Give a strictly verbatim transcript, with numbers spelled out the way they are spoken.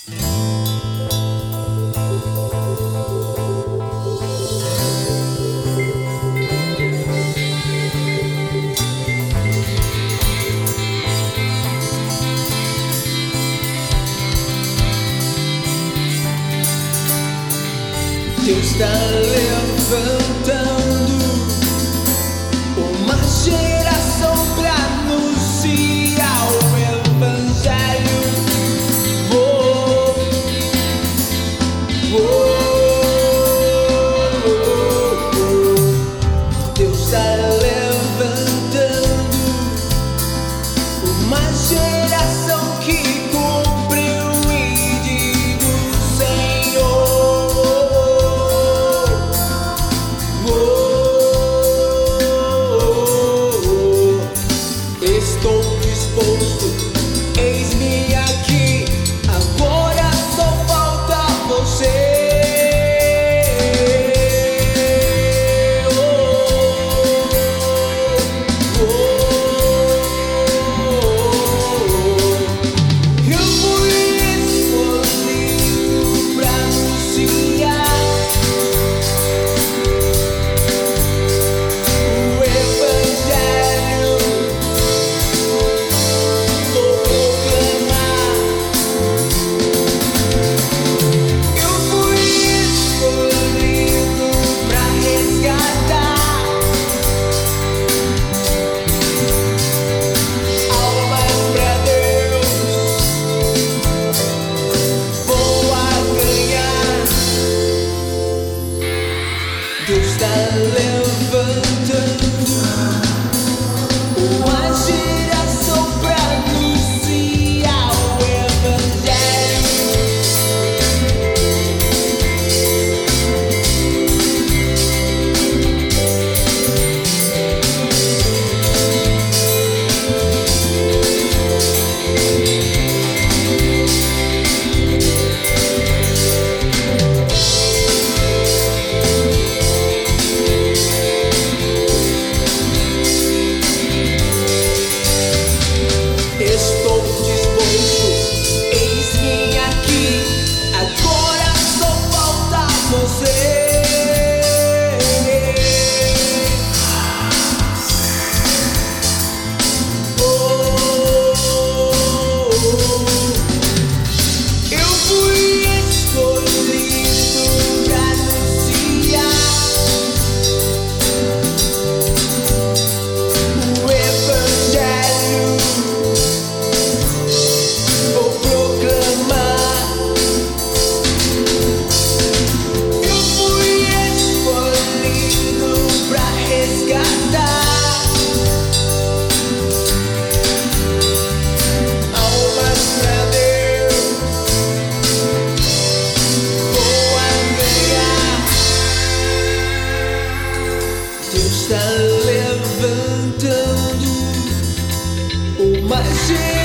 Deus está levantando uma geração pra anunciar o Evangelho. Oh, oh, oh, oh. Deus está levantando uma geração que cumpre o ID do Senhor. Estou disposto, eis-me aqui, agora só falta você. Oh, oh, oh, oh. Eu fui escolhido pra anunciar o Evangelho. Deus está levantando uma geração pra anunciar o Evangelho. Estou disposto, eis-me aqui, agora só falta você. Oh, oh, oh. Eu fui escolhido pra anunciar o Evangelho. Vou proclamar. Eu fui escolhido pra resgatar almas pra Deus. Vou ganhar. Deus está levantando uma geração